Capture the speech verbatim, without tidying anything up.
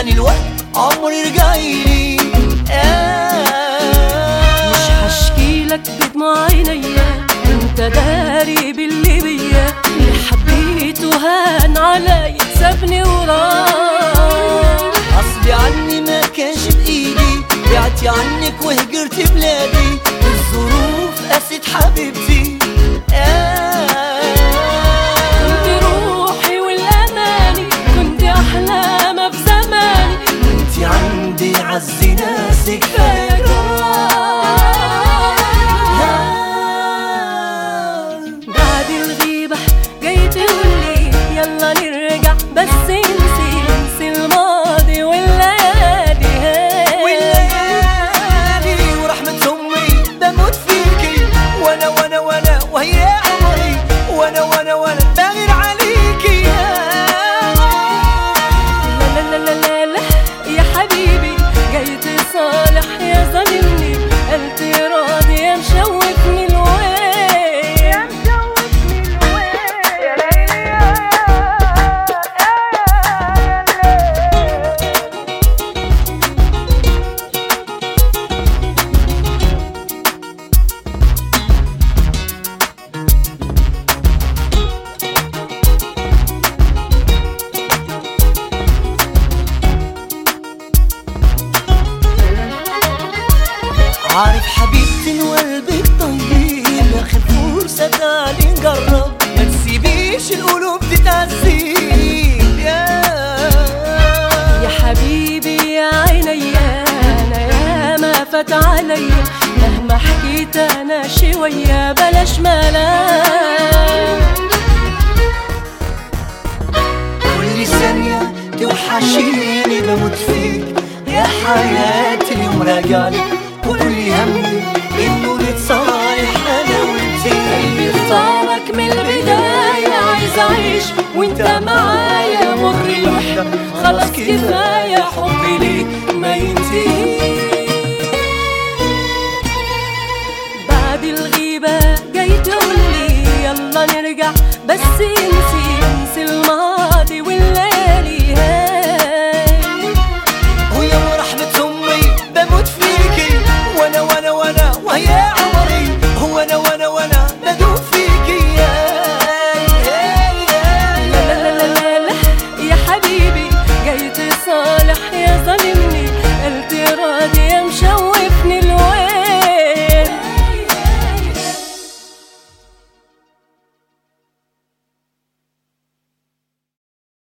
تاني الوقت عمري رجعيلي. آه مش هشكيلك بدموع عينيا، انت داري باللي بيا، اللي حبيته هان عليا سابني وراح. غصبي عني ما كانش بايدي، بعدتي عنك وهجرتي بلادي، الظروف قست حبيبتي. آه كنت روحي والاماني، كنت احلام في زماني، انتي عندي عز ناسك كفاية بعد الغيبة جاي تقولي يلا نرجع، بس انسي انسي الماضي والليالي والليالي ورحمة أمي بموت فيكي، وانا وانا وانا وهي عمري، وانا وانا وانا بغير عليكي. لا لا لا لا لا يا حبيبي، جاي تصالح يا ظالمني، قلت راضي يا مشوفني الويل، يا مشوفني الويل يا ليلي يا عارف حبيبتي إن قلبك طيب، آخر فرصة تعالي نجرب، ما تسيبيش القلوب تتعذب. يا يا حبيبي يا عينيا، انا ياما فات عليا، مهما حكيت انا شوية بلاش ملام. كل ثانية توحشيني بموت فيك يا حياتي، اليوم راجعلك وكل همي انه نتصالح انا وانتي. قلبي اختارك من البداية، عايز اعيش وانت معايا، مر الوحدة خلاص كفاية، حبي ليك ما ينتهي. بعد الغيبة جاي تقولي يلا نرجع، بس انسي